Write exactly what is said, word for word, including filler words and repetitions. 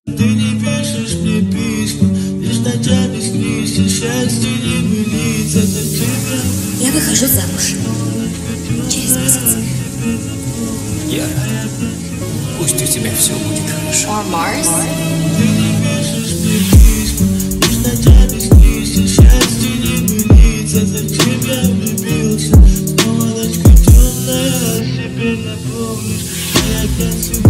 Ты не пишешь мне письма, лишь ночами снишься, счастье не милится, зачем я? Я выхожу замуж через месяц. Я рад. Пусть у тебя все будет хорошо. Or Mars? Ты не пишешь мне письма, лишь ночами снишься, счастье не милится, зачем я влюбился? Снова ночка темная, о себе напомнишь, а я танцую.